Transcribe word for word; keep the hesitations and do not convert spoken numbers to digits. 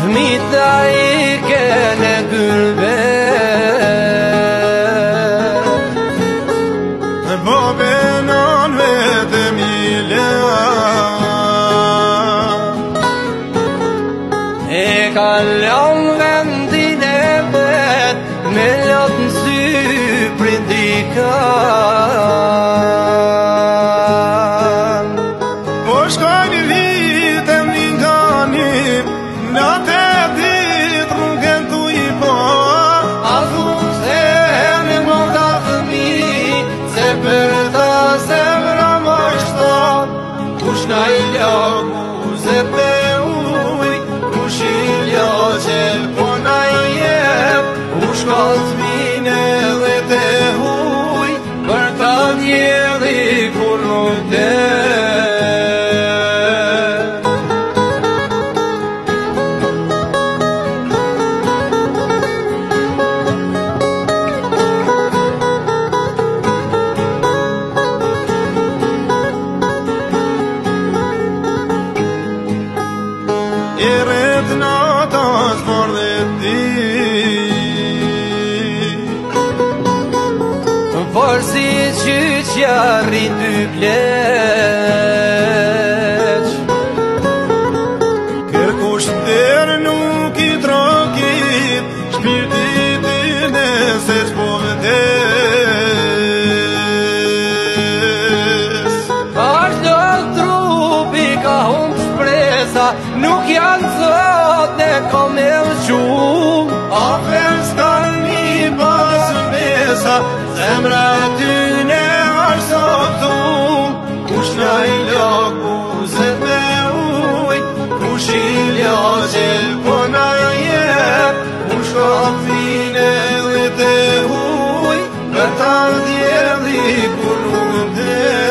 Fmita I kene gulbet Babenon vetëm I E kalon vendin e vet Me lot në sy prindikan Po shkoj një vitem një nga një Në të dit rrugën tu I po A thunë se me më ta fëmi Se për ta zemra më shton Kush na I loku se pe uj Kush I lo që po na I jep Kush ka të mine dhe te huj Për ta djeli kur nuk te E rrët nata s'mor dhe ti Por si qyqja rrin dy pleq Kërkush tërë nuk I trokit Shpirtit I nëse s'po vdes Ashtë do trupi ka hum shpresa Nuk janë sot ne kom e lëqum Afer s'kan mi pas besa Zemra ty ne është sotum Kush na I loku se me uj Kush I lo që po na jep Kush ka fine dhe te huj Për ta djeli kur nuk dhe